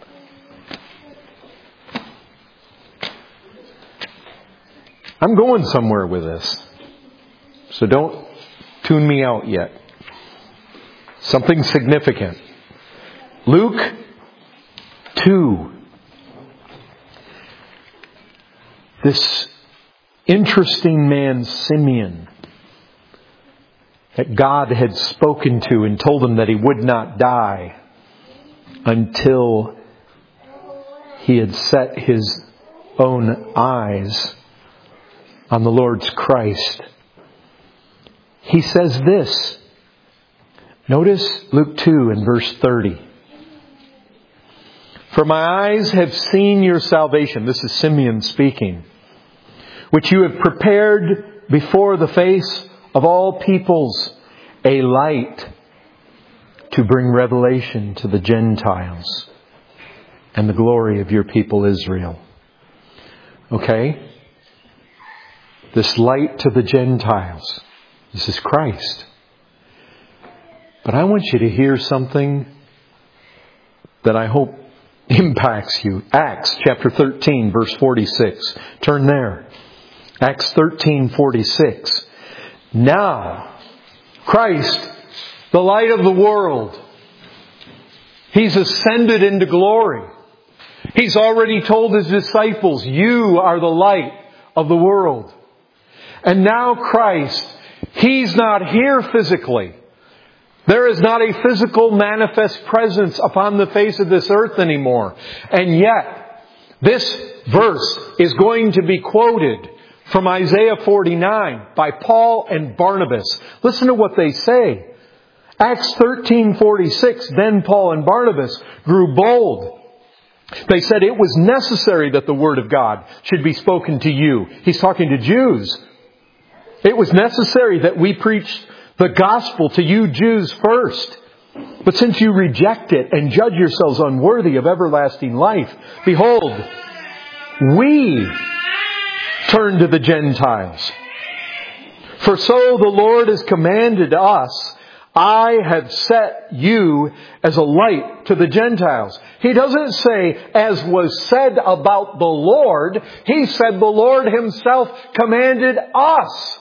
I'm going somewhere with this, so don't tune me out yet. Something significant. Luke 2. This interesting man, Simeon, that God had spoken to and told him that he would not die until he had set his own eyes on the Lord's Christ. He says this. Notice Luke 2 and verse 30. For my eyes have seen your salvation. This is Simeon speaking. Which you have prepared before the face of all peoples, a light to bring revelation to the Gentiles and the glory of your people Israel. Okay? This light to the Gentiles. This is Christ. But I want you to hear something that I hope impacts you. Acts chapter 13, verse 46. Turn there. Acts 13:46. Now, Christ, the light of the world, He's ascended into glory. He's already told His disciples, you are the light of the world. And now Christ, He's not here physically. There is not a physical manifest presence upon the face of this earth anymore. And yet, this verse is going to be quoted from Isaiah 49 by Paul and Barnabas. Listen to what they say. Acts 13:46, then Paul and Barnabas grew bold. They said it was necessary that the word of God should be spoken to you. He's talking to Jews. It was necessary that we preach the gospel to you Jews first. But since you reject it and judge yourselves unworthy of everlasting life, behold, we turn to the Gentiles. For so the Lord has commanded us, I have set you as a light to the Gentiles. He doesn't say, as was said about the Lord. He said the Lord Himself commanded us.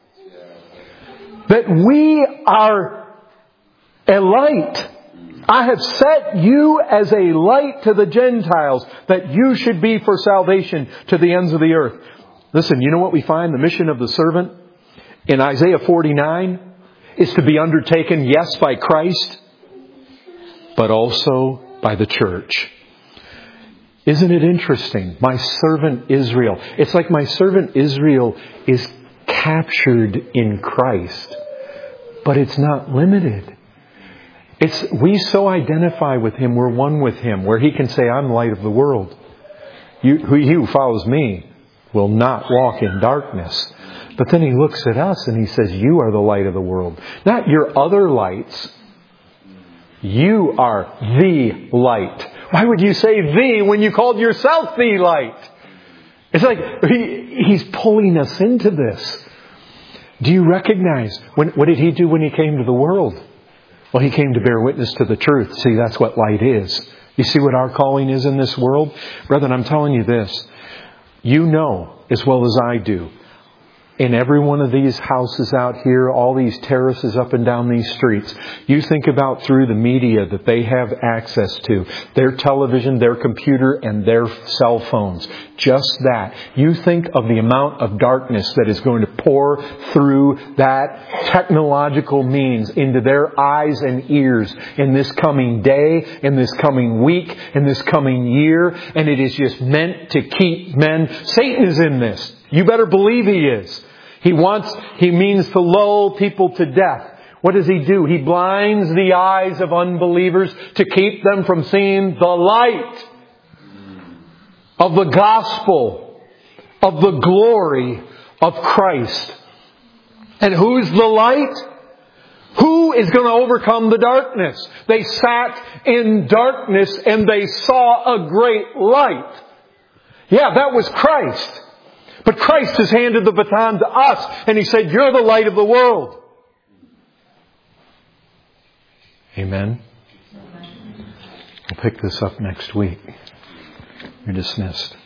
That we are a light. I have set you as a light to the Gentiles, that you should be for salvation to the ends of the earth. Listen, you know what we find? The mission of the servant in Isaiah 49 is to be undertaken, yes, by Christ, but also by the church. Isn't it interesting? My servant Israel. It's like my servant Israel is captured in Christ. But it's not limited. We so identify with Him, we're one with Him, where He can say, I'm light of the world. He who follows me will not walk in darkness. But then He looks at us and He says, you are the light of the world. Not your other lights. You are the light. Why would you say the when you called yourself the light? It's like He's pulling us into this. Do you recognize, what did He do when He came to the world? Well, He came to bear witness to the truth. See, that's what light is. You see what our calling is in this world? Brethren, I'm telling you this. You know as well as I do, in every one of these houses out here, all these terraces up and down these streets, you think about through the media that they have access to, their television, their computer, and their cell phones. Just that. You think of the amount of darkness that is going to pour through that technological means into their eyes and ears in this coming day, in this coming week, in this coming year. And it is just meant to keep men. Satan is in this. You better believe he is. He means to lull people to death. What does he do? He blinds the eyes of unbelievers to keep them from seeing the light of the gospel, of the glory of Christ. And who's the light? Who is going to overcome the darkness? They sat in darkness and they saw a great light. Yeah, that was Christ. But Christ has handed the baton to us and He said, you're the light of the world. Amen. We'll pick this up next week. You're dismissed.